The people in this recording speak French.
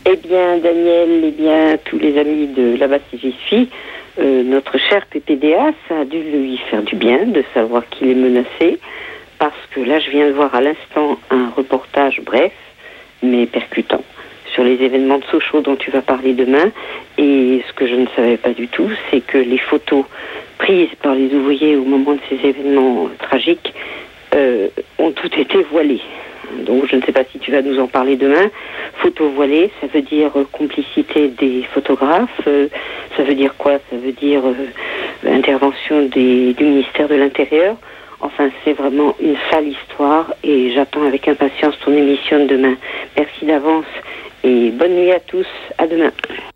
Eh bien, Daniel, eh bien, tous les amis de là-bas si j'y suis, notre cher PPDA, ça a dû lui faire du bien de savoir qu'il est menacé, parce que là, je viens de voir à l'instant un reportage bref, mais percutant, sur les événements de Sochaux dont tu vas parler demain. Et ce que je ne savais pas du tout, c'est que les photos prises par les ouvriers au moment de ces événements tragiques ont toutes été voilées. Donc je ne sais pas si tu vas nous en parler demain. Photo voilée, ça veut dire complicité des photographes. Ça veut dire quoi? Ça veut dire intervention du ministère de l'Intérieur. Enfin, c'est vraiment une sale histoire et j'attends avec impatience ton émission de demain. Merci d'avance et bonne nuit à tous. À demain.